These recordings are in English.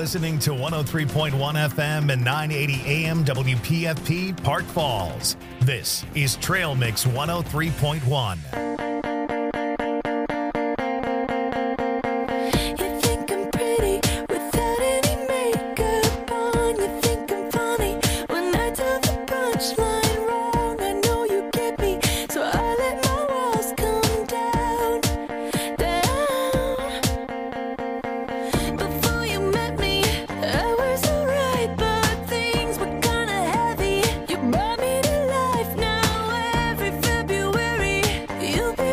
listening to 103.1 FM and 980 AM WPFP Park Falls. This is Trail Mix 103.1. You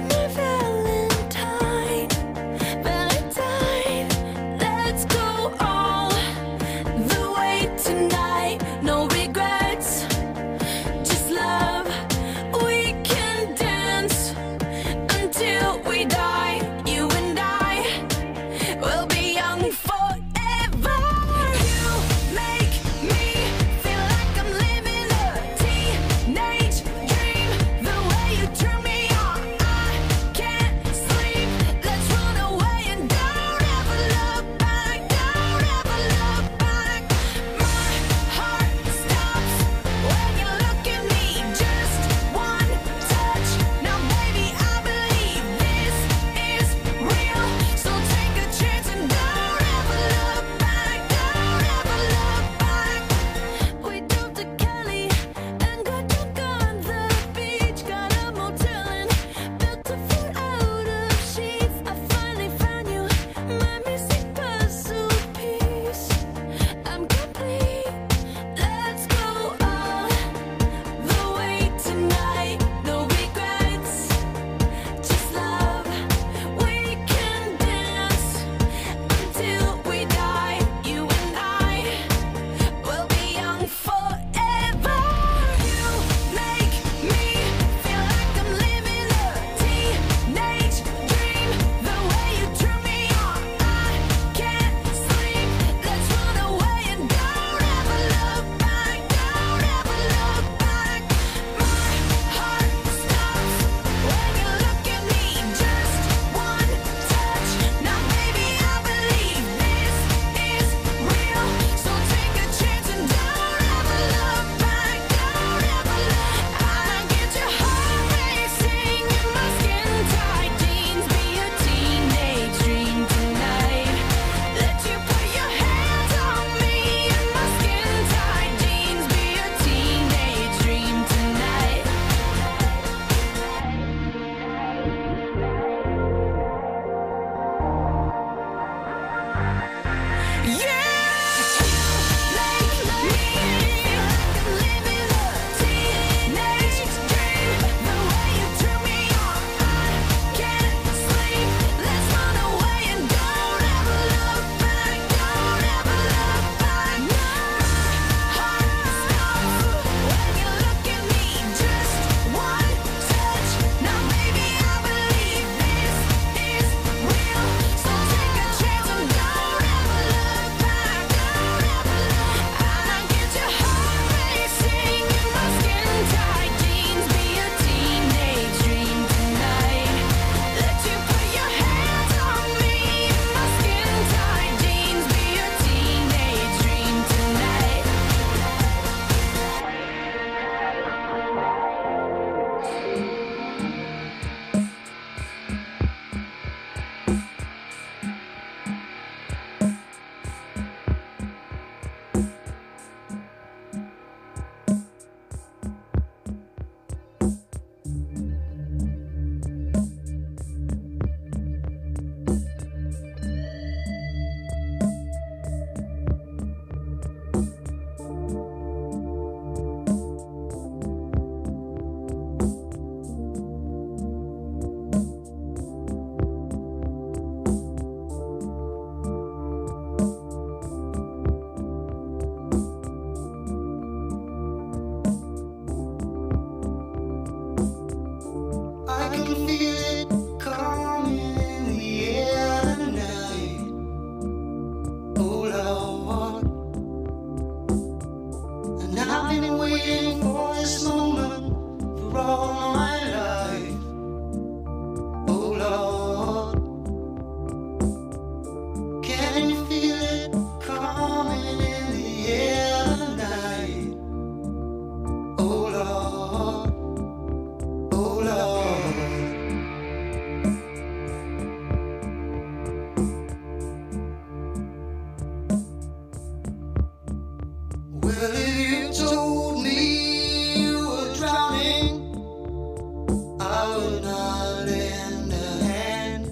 told me you were drowning, I would not lend a hand.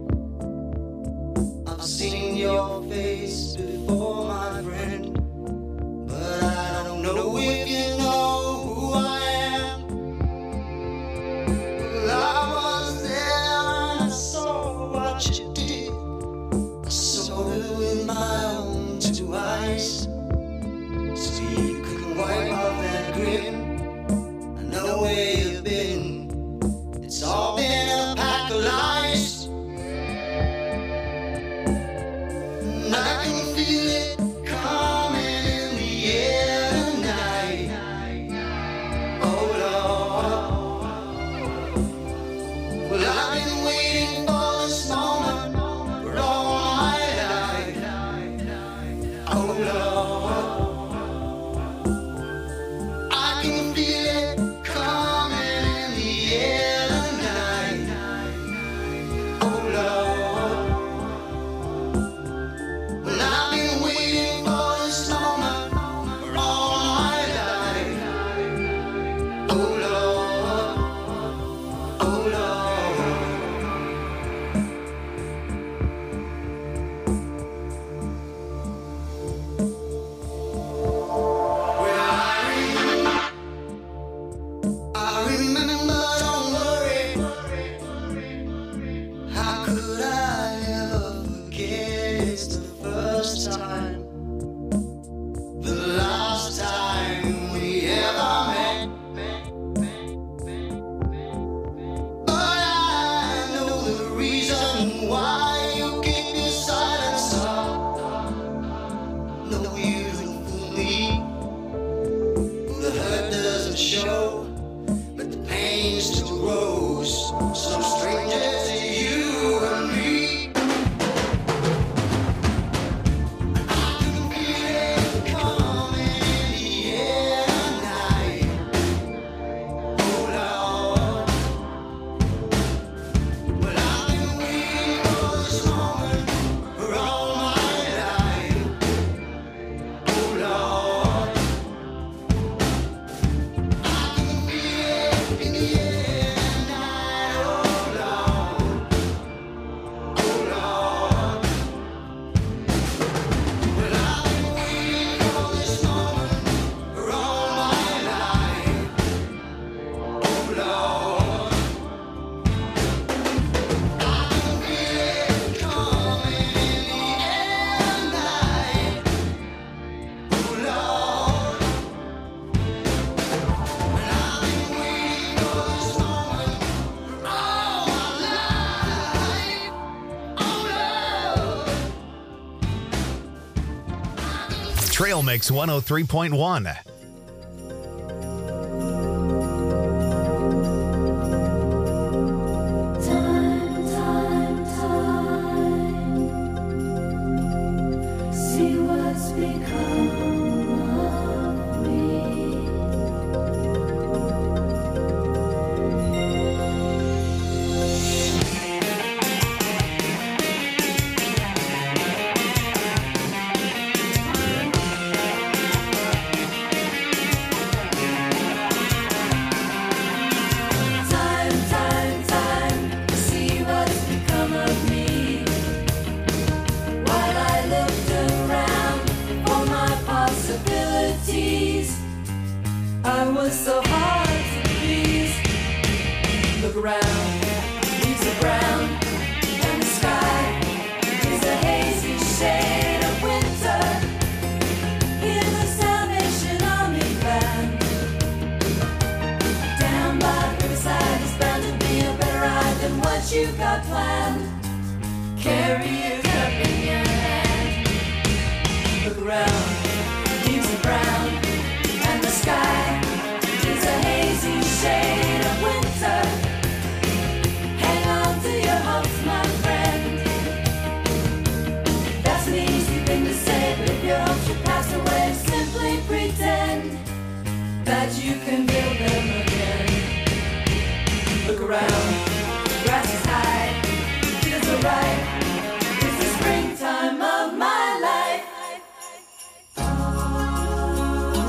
I've seen your face before, my friend, but I don't know if you know who I am. Well, I was there and I saw what you did. I saw it with my own two eyes. So you couldn't wipe off that grin. I know where you've been. It's all been a pack of lies. And I can feel it coming in the air tonight. Oh Lord. Well, I've been waiting for this moment for all my life. Oh Lord. I can feel it coming in the air tonight. Oh Lord. Well, I've been waiting for this moment for all my life. Oh Lord. Oh Lord. Well, I remember, don't worry. How could I ever forget? It's the first time, the last time we ever met. But I know the reason why you keep your silence up. No, you don't fool me. The hurt doesn't show, but the pain still grows. So stranger to you and me. I can feel it coming in the air tonight. Oh Lord. Well, I've been waiting for this moment for all my life. Oh Lord. I can feel it in the air tonight. Oh Lord. Oh Lord. Well, I've been waiting for this moment for all my life. Oh Lord. I can feel it coming in the air tonight. Oh Lord. And I've been waiting for this moment for all my life. Oh Lord. Trail Mix 103.1. See what's become of me. Time, see what's become of me. While I looked around for my possibilities, I was so hard to please. Look around, leaves are brown, and the sky is a hazy shade of winter. Hear the Salvation Army band. Down by the riverside is bound to be a better ride than what you got planned. Carry your cup in your hand. Look around, leaves are brown, and the sky is a hazy shade of winter. Hang on to your hopes, my friend. That's an easy thing to say, but if your hopes should pass away, simply pretend that you can build them again. Look around, grass is high, fields are ripe. It's the springtime of my life.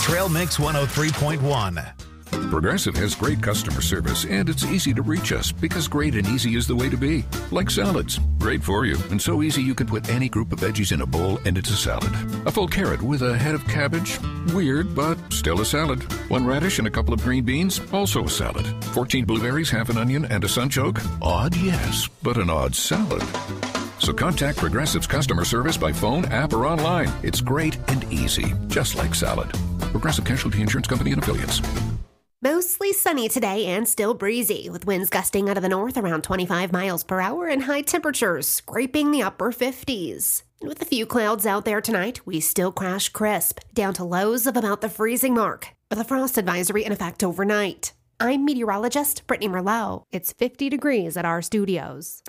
Trail Mix 103.1. Progressive has great customer service, and it's easy to reach us because great and easy is the way to be. Like salads. Great for you, and so easy you can put any group of veggies in a bowl and it's a salad. A full carrot with a head of cabbage? Weird, but still a salad. 1 radish and a couple of green beans? Also a salad. 14 blueberries, half an onion, and a sunchoke? Odd, yes, but an odd salad. So contact Progressive's customer service by phone, app, or online. It's great and easy, just like salad. Progressive Casualty Insurance Company and Affiliates. Mostly sunny today and still breezy, with winds gusting out of the north around 25 miles per hour and high temperatures scraping the upper 50s. And with a few clouds out there tonight, we still crash crisp, down to lows of about the freezing mark, with a frost advisory in effect overnight. I'm meteorologist Brittany Merlot. It's 50 degrees at our studios.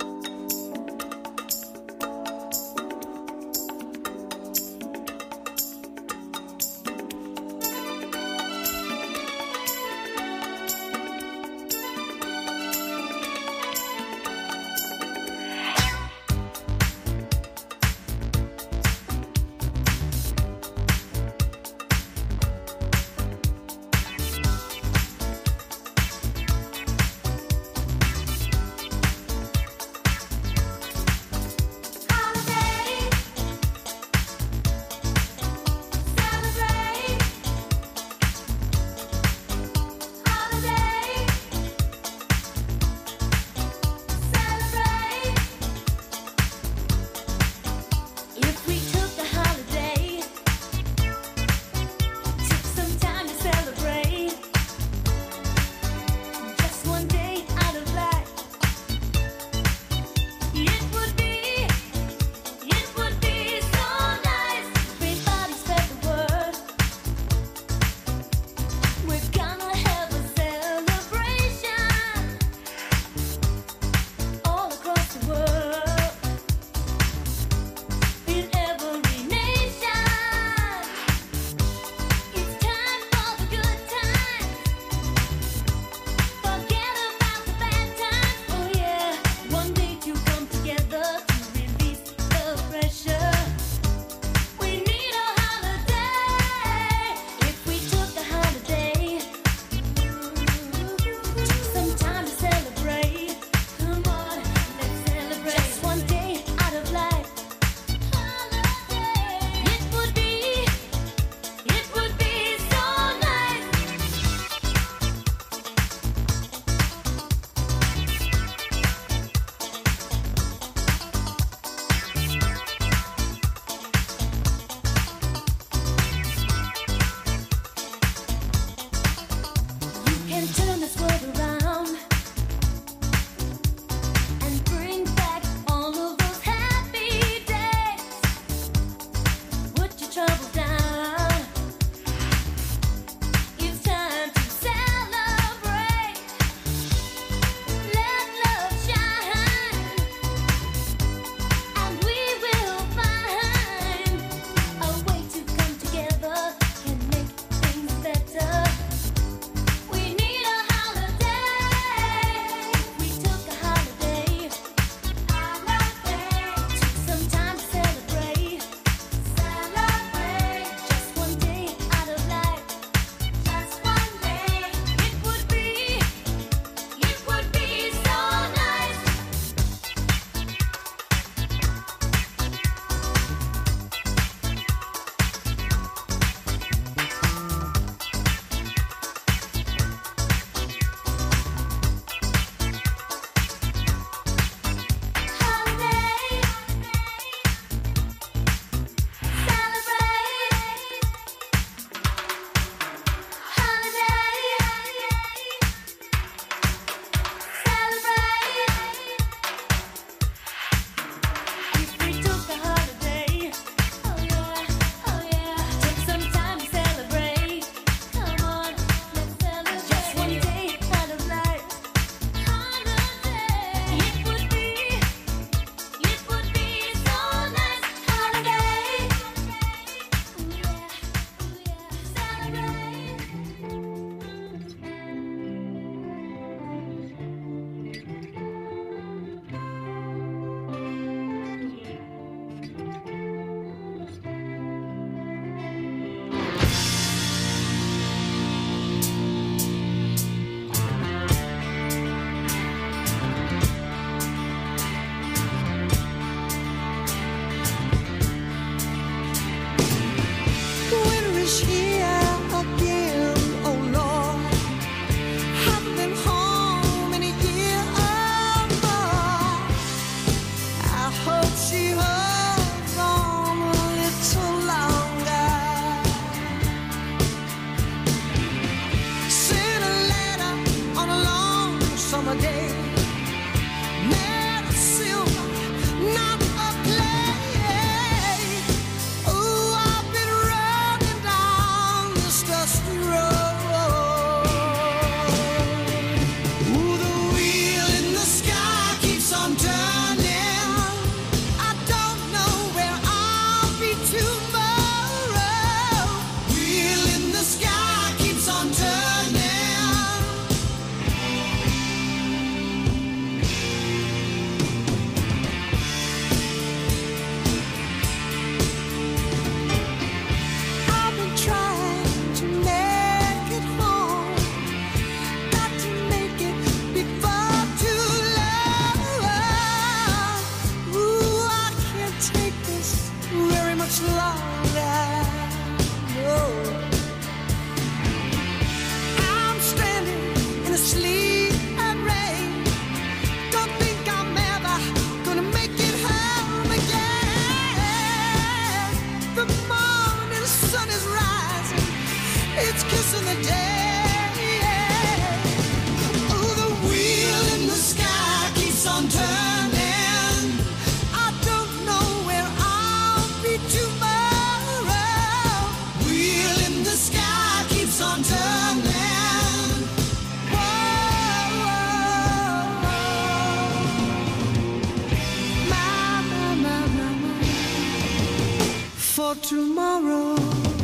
Tomorrow.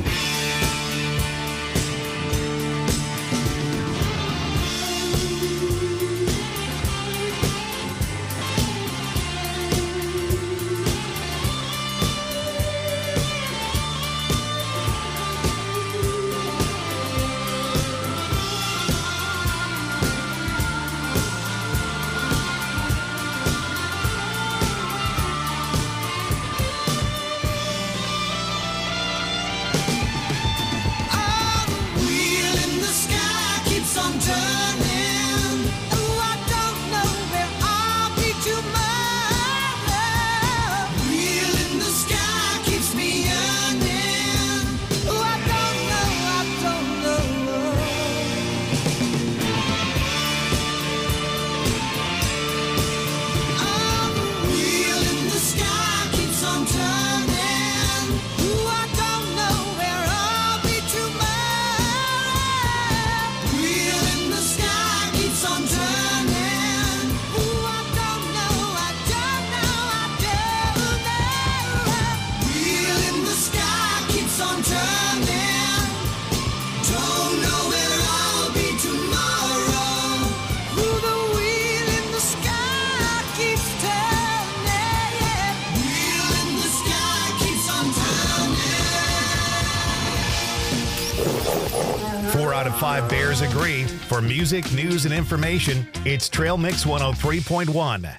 Out of 5 Bears agree. For music, news, and information, it's Trail Mix 103.1.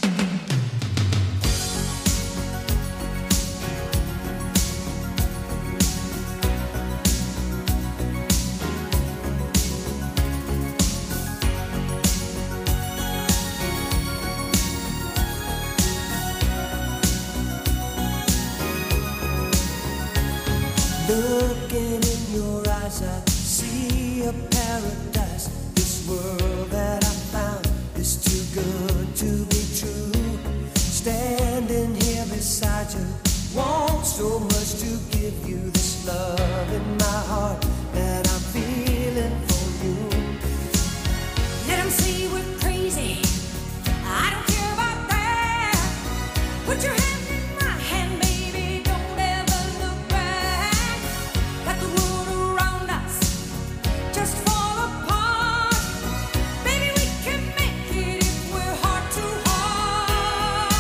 Looking in your eyes, I see a paradise. This world that I found is too good to be true. Standing here beside you, want so much to give you this love in my heart that I'm feeling for you. Let 'em say we're crazy. I don't care about that. Put your hand in my hand, baby. Don't ever look back. Got the world around us, just fall apart. Baby, we can make it if we're heart to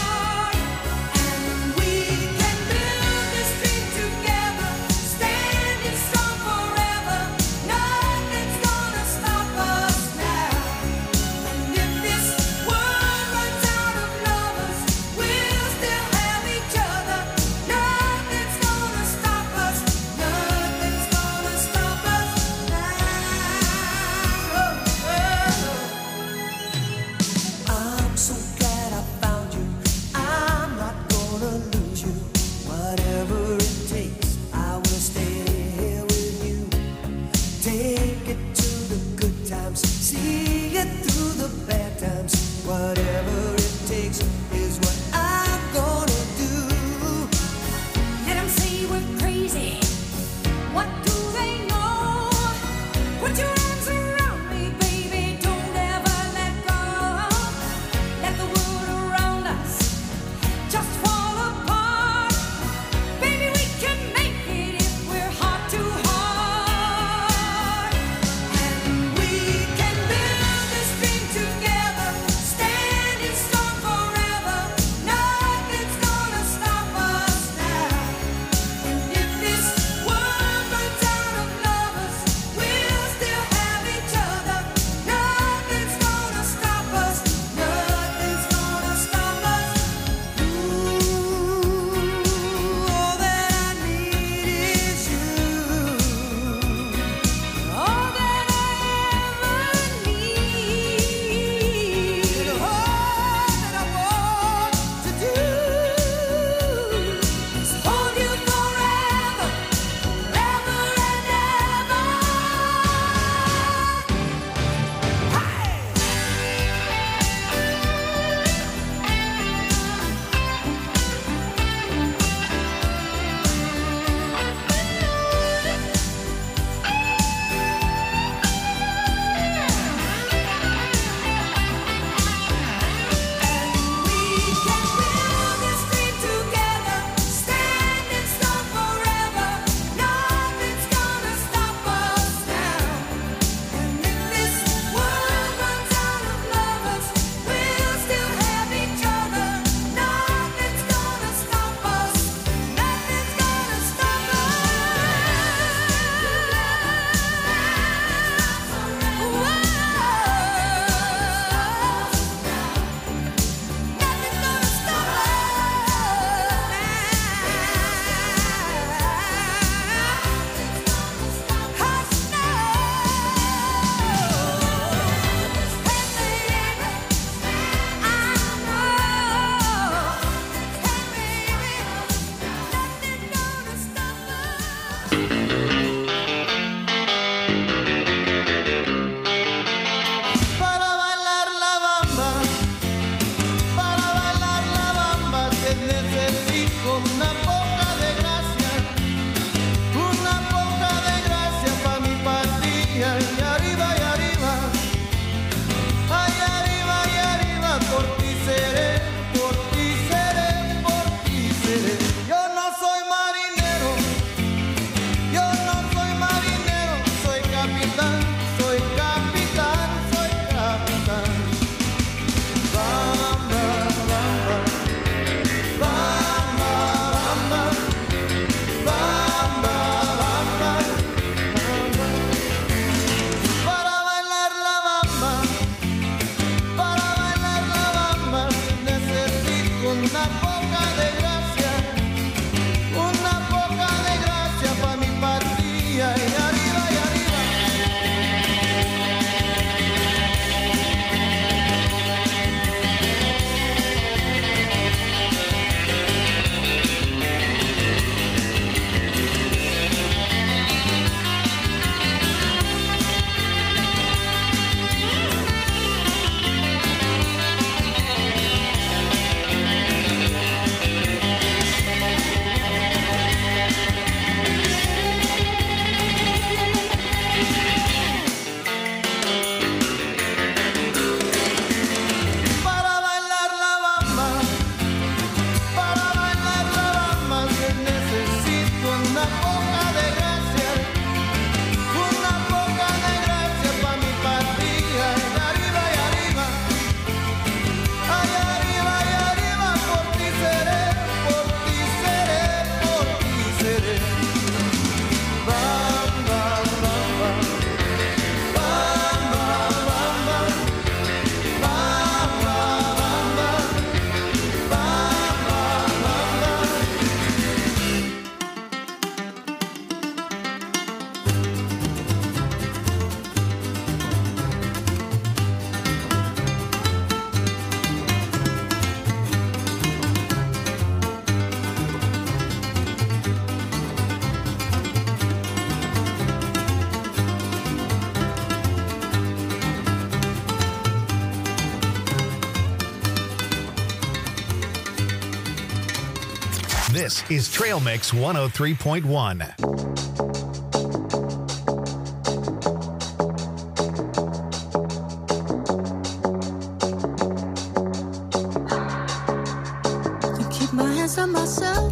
heart. And we can build this dream together, standing This is Trail Mix 103.1. Keep my hands on myself.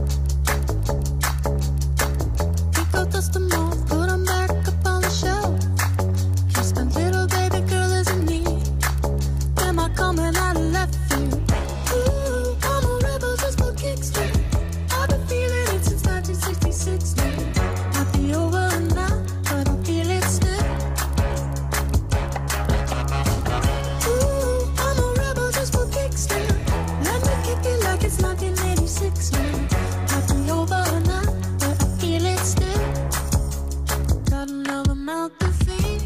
Pick up dust them off, put them back up on the shelf. Kiss my little baby girl isn't me. Am I coming out of left field? Ooh, I'm a rebel just for kicks. I've been feeling it since 1966 now. Might be over now, but I feel it still. Ooh, I'm a rebel just for kicks. Let me kick it like it's 1986 now. Might be over now, but I feel it still. Got another mouth to feed.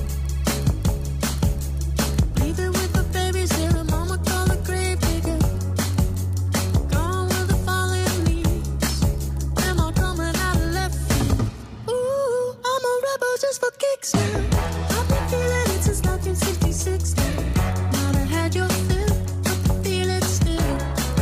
Leave it with the babies here, mama call a grave digger. Gone with the falling leaves. Am I coming out of left field? Ooh, I'm a rebel just for kicks now. I've been feeling it since 1966 now. Might have had your fill, but I feel it still.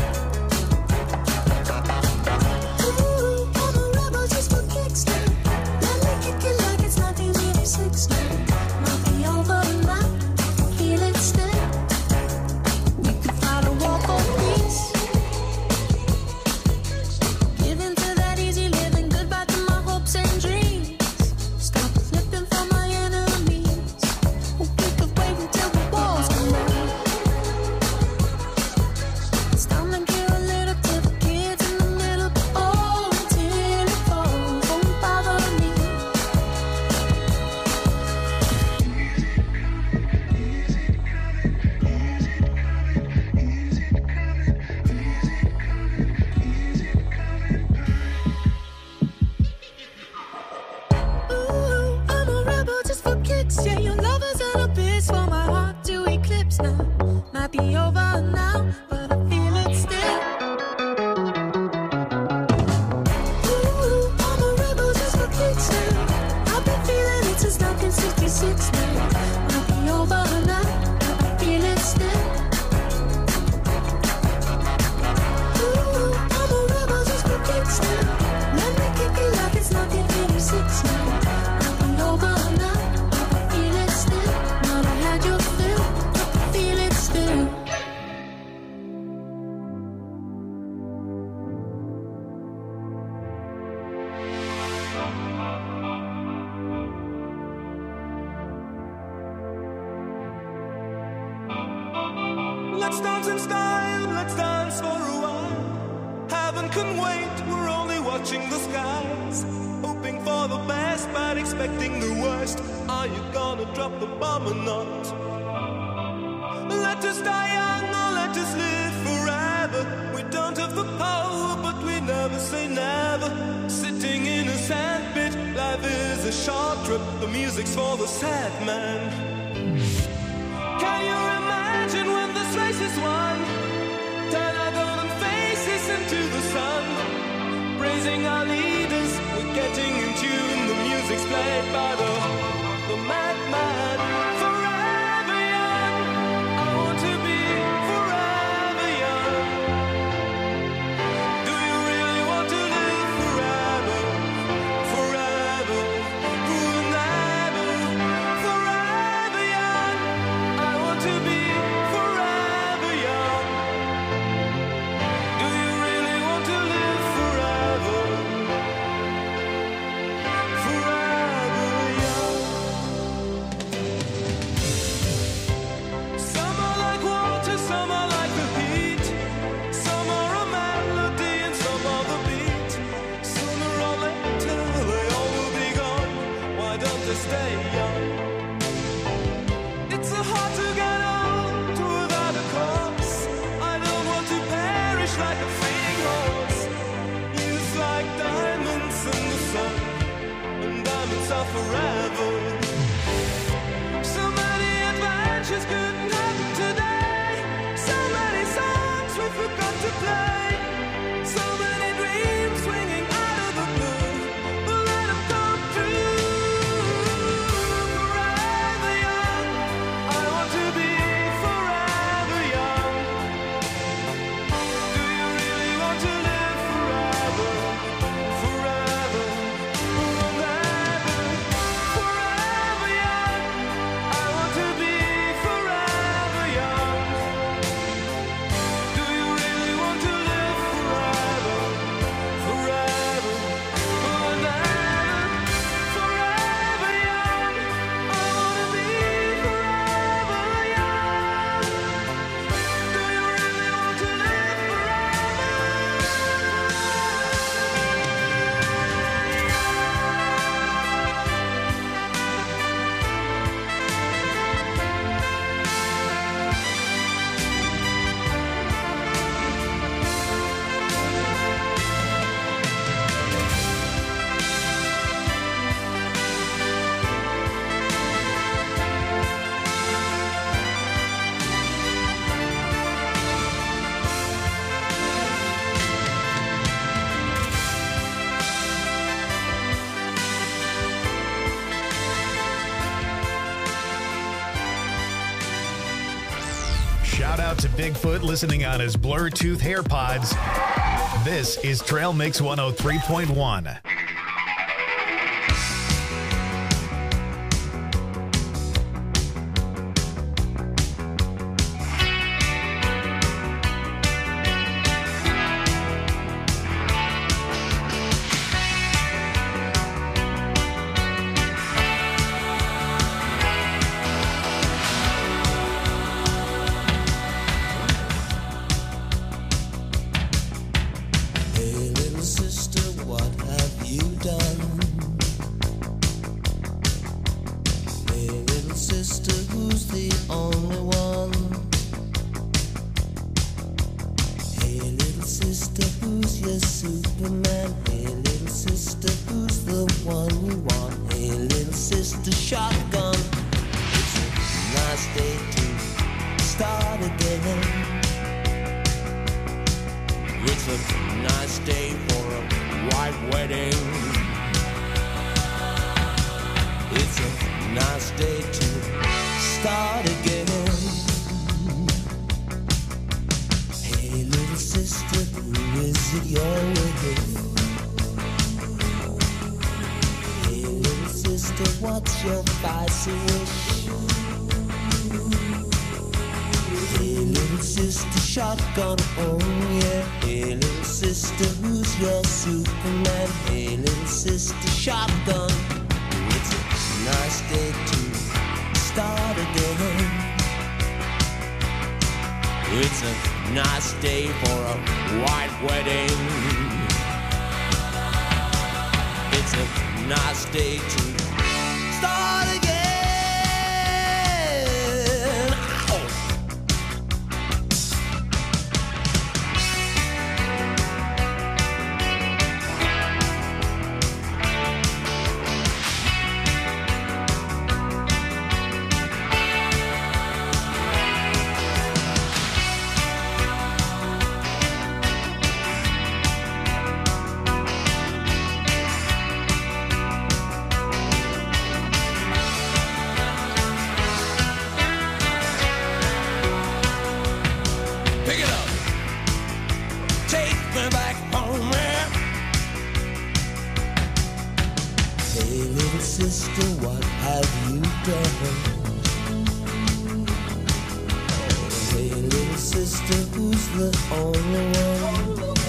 Ooh, I'm a rebel just for kicks now. Let me kick it like it's 1986 now. Might be over now, feel it still. We could fight a war for peace. Give in to that easy living, goodbye to my hopes and dreams. Stop flipping for my enemies. We could wait until the walls come down. It's time to give a little to the kids in the middle. Oh, until it falls, won't bother me. Ooh, I'm a rebel just for kicks. Yeah, your love is an abyss for my heart to eclipse now. Might be over now, but I feel it still. Ooh, I'm a rebel just for kicks now. I've been feeling it since 1966 now. Might be over now, but I feel it still. Ooh, I'm a rebel just for kicks now. Let me kick it like it's 1986 now. Might be over now, but I feel it still. Might have had your fill, but I feel it still. Let's dance in style, let's dance for a while. Heaven can wait, we're only watching the skies. Hoping for the best, but expecting the worst. Are you gonna drop the bomb or not? Let us die young or let us live forever. We don't have the power, but we never say never. Sitting in a sandpit, life is a short trip. The music's for the sad man. Can you imagine when this race is won? Turn our golden faces into the sun. Praising our leaders, we're getting in tune. The music's played by the madman. Forever young, I want to be forever young. Do you really want to live forever? Forever, forever, forever young. I want to be forever young. Do you really want to live forever? Forever young. Some are like water, some are like the heat. Some are a melody and some are the beat. Sooner or later they all will be gone. Why don't they stay young? It's so hard to get old without a cause. I don't want to perish like a fleeting horse. Youth like diamonds in the sun, and diamonds are forever. So many adventures couldn't happen today. So many songs we forgot to play. So many dreams swinging out of the blue. But let them come true. Forever young, I want to be forever young. Do you really want to live forever? Shout out to Bigfoot listening on his Bluetooth AirPods. This is Trail Mix 103.1. Hey little sister, what have you done? Hey little sister, who's the only one? Hey little sister, who's your Superman? Hey little sister, who's the one you want? Hey little sister, shotgun. It's a nice day to start again. It's a nice day for a white wedding. It's a nice day to start again. Hey little sister, who is it you're with? Hey little sister, what's your spicy wish? Hey little sister, shotgun, oh yeah. Hey little sister, who's your Superman? Hey little sister, shotgun. It's a nice day to start again. It's a nice day for a white wedding. It's a nice day to start again. Ow! Pick it up. Take me back home, man. Hey, little sister, what have you done? Hey, little sister, who's the only one?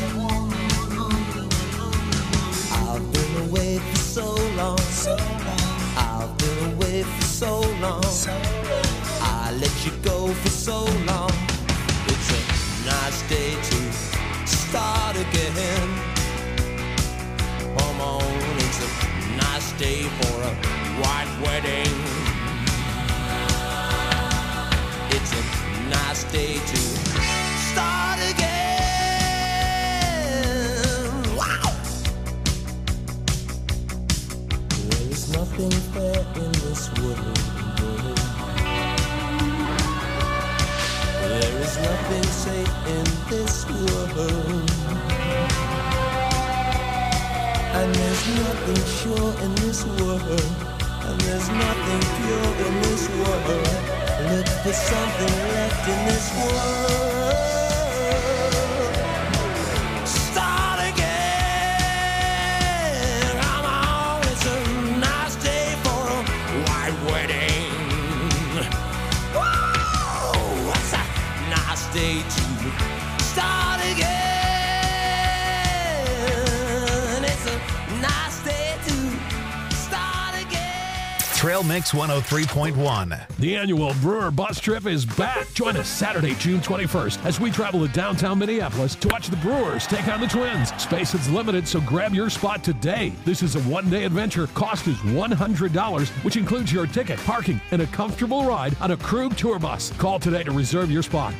I've been away for so long. I've been away for so long. I let you go for so long. It's a nice day to start again. Come on, it's a nice day for a white wedding. It's a nice day to start again. Wow! There is nothing fair in this world. There is nothing safe in this world. And there's nothing sure in this world. And there's nothing pure in this world. Look for something left in this world. Start again. Come on, it's a nice day for a white wedding. Whoa, what's a nice day to start again? It's a nice day to start again. Trail Mix 103.1. The annual Brewer Bus Trip is back. Join us Saturday, June 21st, as we travel to downtown Minneapolis to watch the Brewers take on the Twins. Space is limited, so grab your spot today. This is a one-day adventure. Cost is $100, which includes your ticket, parking, and a comfortable ride on a Krug tour bus. Call today to reserve your spot.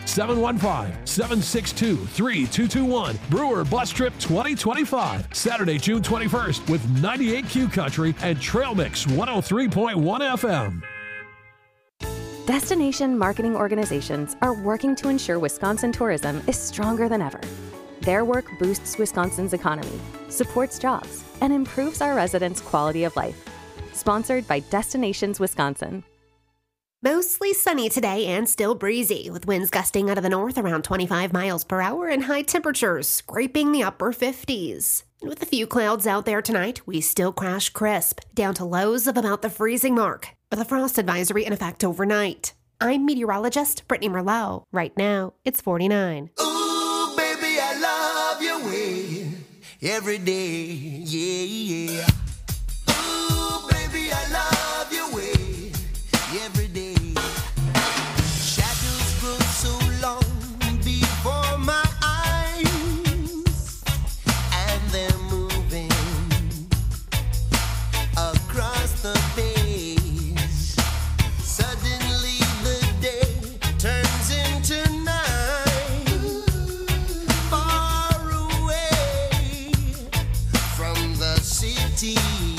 715-762-3221. Brewer Bus Trip 2025. Saturday, June 21st, with 98Q Country and Trail Mix 103.1 FM. Destination marketing organizations are working to ensure Wisconsin tourism is stronger than ever. Their work boosts Wisconsin's economy, supports jobs, and improves our residents' quality of life. Sponsored by Destinations Wisconsin. Mostly sunny today and still breezy, with winds gusting out of the north around 25 miles per hour and high temperatures scraping the upper 50s. And with a few clouds out there tonight, we still crash crisp, down to lows of about the freezing mark, with a frost advisory in effect overnight. I'm meteorologist Brittany Merlot. Right now, it's 49. Ooh, baby, I love your way every day, yeah. Ooh, baby, I love your way every day. Shadows grow so long before my eyes, and they're moving across the page. Suddenly the day turns into night, far away from the city.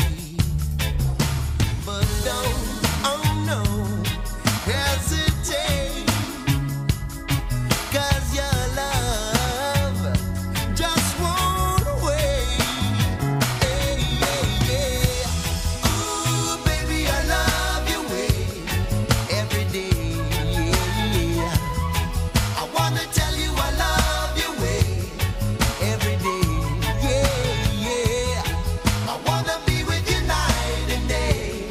But don't, oh no, hesitate, 'cause your love just won't wait. Hey, yeah, yeah. Ooh, baby, I love your way every day, yeah. I wanna tell you I love your way every day, yeah, yeah. I wanna be with you night and day.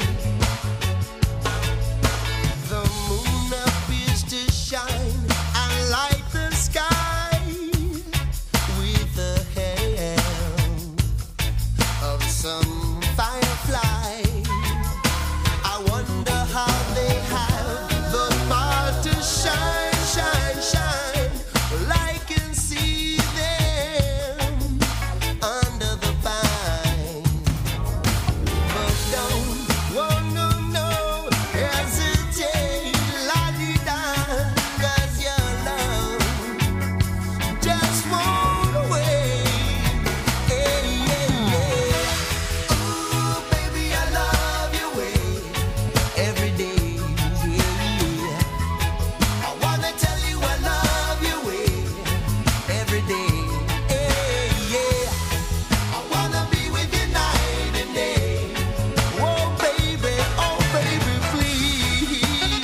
The moon appears to shine and light the sky with the help of some firefly. I wonder how they have the power to shine, shine, shine. Well, I can see them under the pine. But don't, oh no, no, hesitate, la-di-da, 'cause your love just won't wait. Hey, yeah, yeah. Ooh, baby, I love your way every day, yeah. I wanna tell you I love your way every day, hey, yeah. I wanna be with you night and day. Oh baby, please.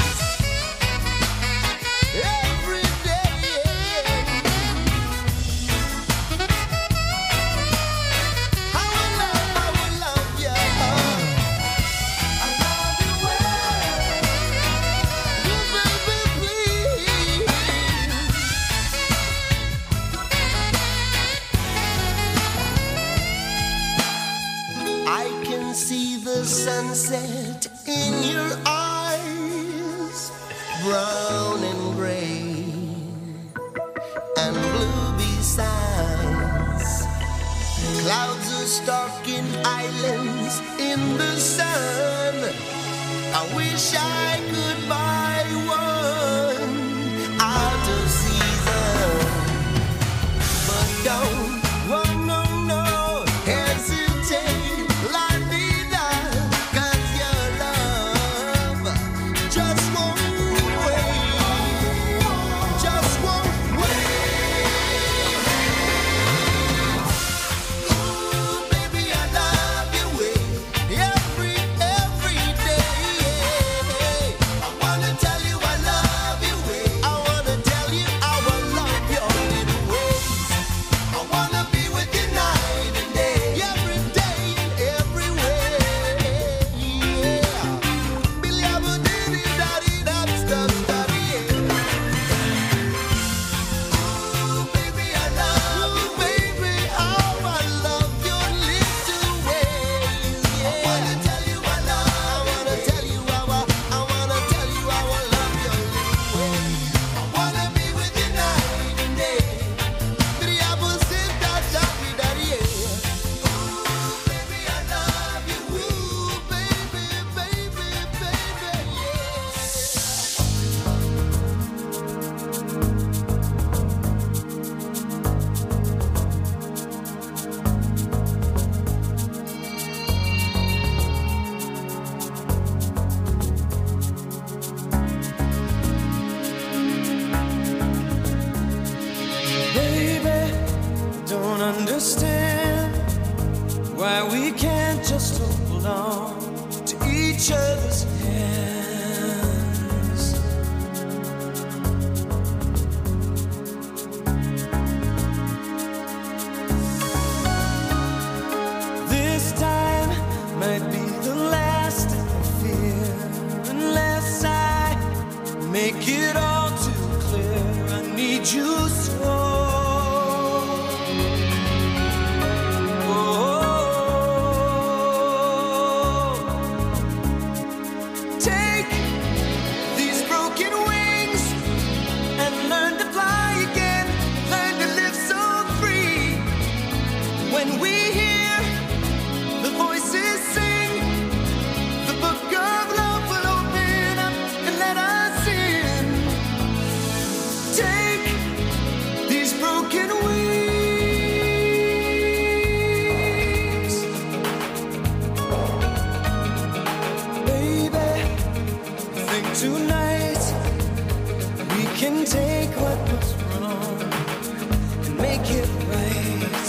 Every day. I will love you. I love you well. Oh baby, please. I can see the sunset in your eyes, brown and gray and blue besides. Clouds are stalking islands in the sun. I wish I could buy one out of season. But don't, oh no, no, hesitate, la-di-da, 'cause your love just won't wait, just won't wait. Ooh, baby, I love your way every day. I wanna tell you I love your way. I wanna tell you I will love your little ways. I wanna be with you night and day, every day and every way, yeah. Billy, I will do-di-da-di-da-di-da-di, yeah. Ooh, baby, I love you, baby. How I love your little ways, yeah. I wanna tell you I love. I wanna tell you I will love your little ways. I wanna be with you night and day. Billy, I will sit-da-da-di-da-di, yeah. Ooh, baby, I love you. Ooh, baby, yeah. Baby, don't understand why we can't just hold on to each other's hand. make it all too clear. I need you so. Take these broken wings and learn to fly again. Learn to live so free. When we hear the voices sing, the book of love will open up and let us in. Take these broken wings. Baby, think tonight we can take what was wrong and make it right.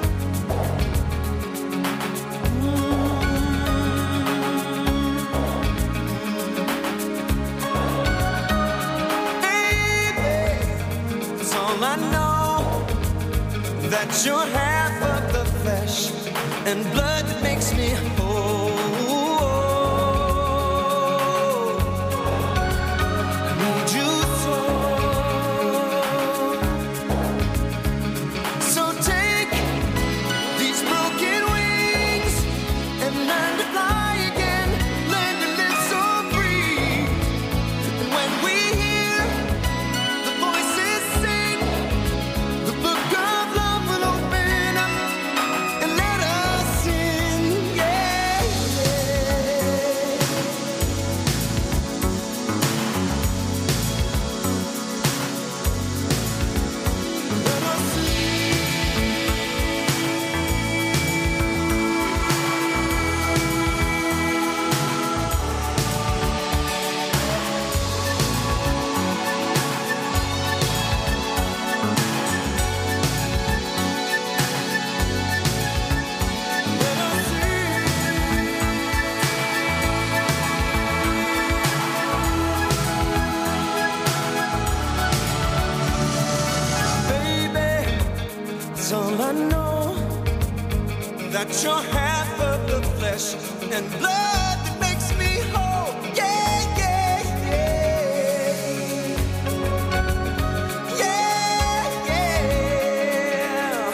Baby, it's all I know, that you're half of the flesh and blood that makes me whole. I need you so. So take these broken wings and learn to fly again. Learn to live so free. And when we hear the voices sing, the book of love will open up and let us in. Yeah, let us in. Baby, it's all I know, that you're half of the flesh and blood that makes me whole. Yeah, yeah, yeah. Yeah, yeah.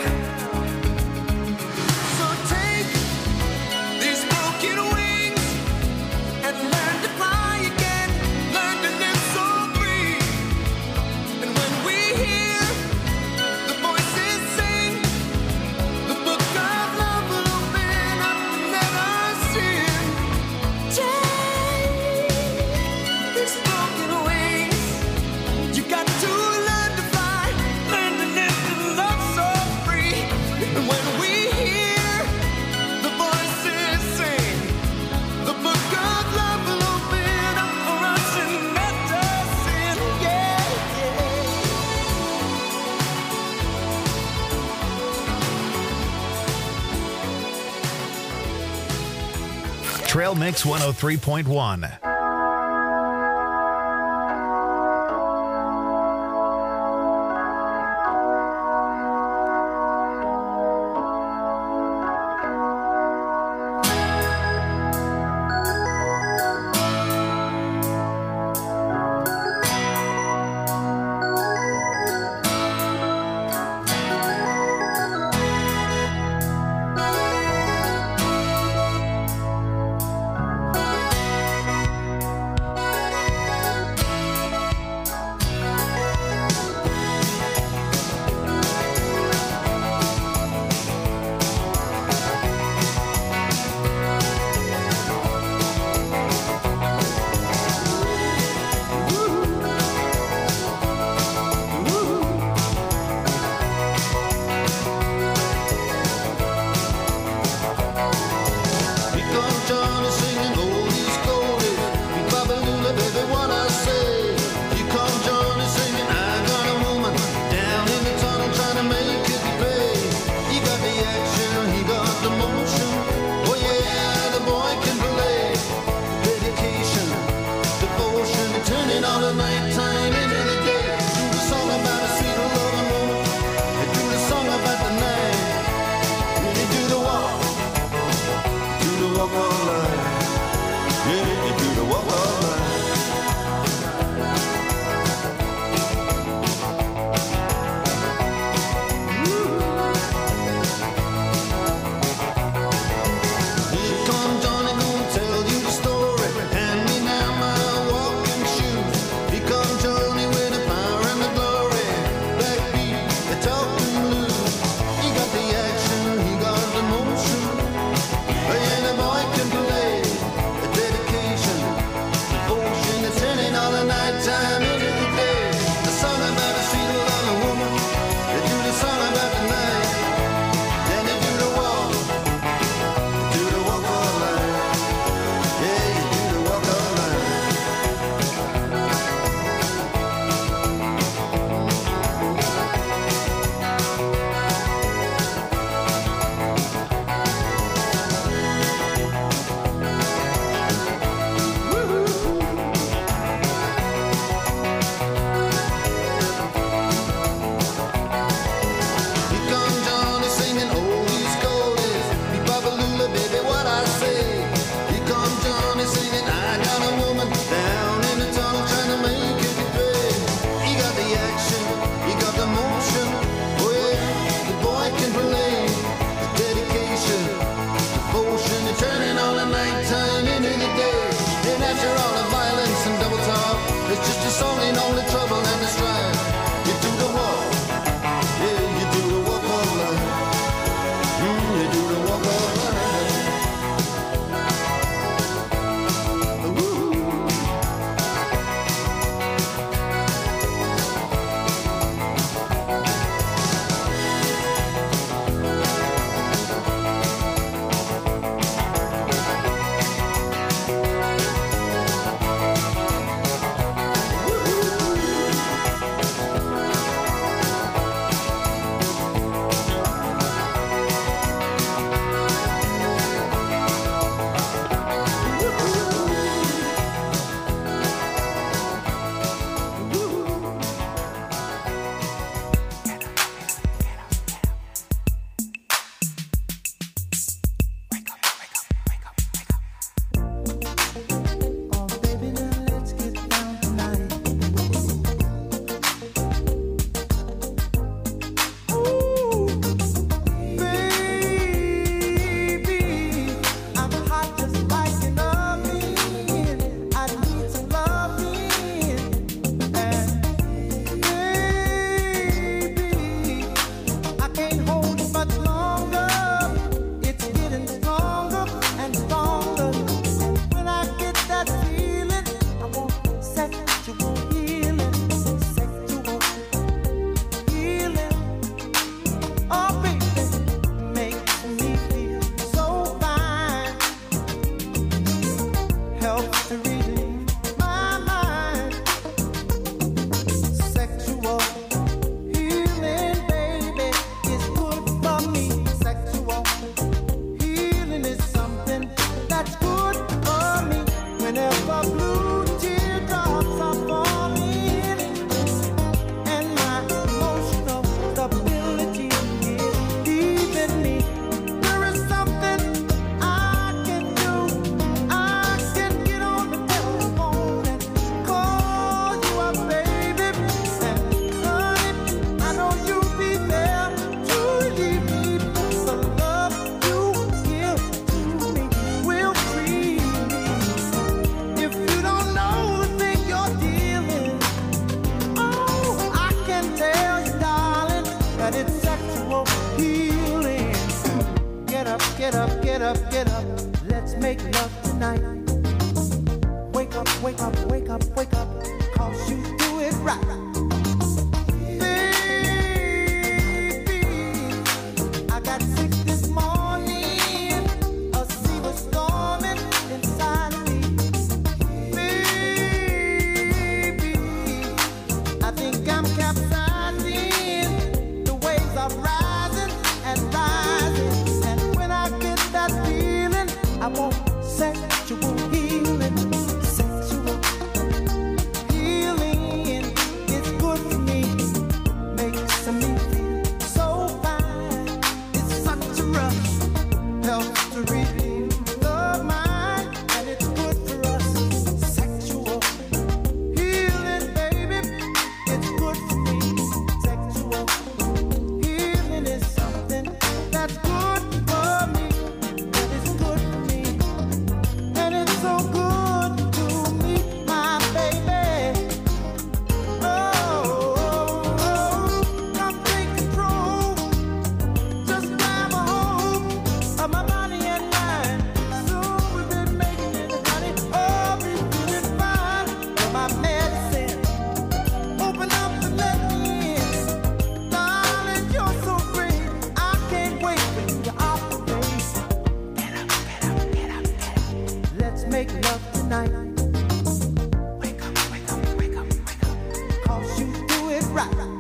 So take these broken wings and learn to fly again. Learn to live so free. And when we hear the voices sing, the book of love will open up and let us in. Take these broken wings. You got to learn to fly, learn to live and love so free. And when we hear the voices sing, the book of love will open up for us and let us in. Yeah, Trail Mix 103.1. helps to relieve my mind. Sexual healing, baby, is good for me. Sexual healing is something that's good for me. Whenever blue teardrops are falling and my emotional stability is leaving me, there is something I can do. I can get on the telephone and call you up, baby. And honey, I know you'll be there to relieve me. The love you give to me will free me. If you don't know the thing you're dealing, oh, I can tell you, darling, that it's sexual healing. Get up, get up, get up, get up. Let's make love tonight. Wake up, wake up, wake up, wake up. 'Cause you do it right. Baby, I got sick this morning. A sea was storming inside of me. Baby, I think I'm capsizing. The waves are rising and rising. And when I get that feeling, I want sexual healing. Sexual healing is good for me. Makes me feel so fine. It's such a rush. Helps to relieve the mind. And it's good for us. Sexual healing, baby, it's good for me. Sexual healing is something that's good for me. And it's good for me. And it's so good to me, my baby. Oh, come take control. Just grab a hold of my body and mind. Soon we've been making it, honey. Oh, be feeling fine. You're my medicine. Open up and let me in. Darling, you're so great. I can't wait when you're off the base. Get up, get up, get up, get up. Let's make love tonight. Wake up, wake up, wake up, wake up. 'Cause you do it right.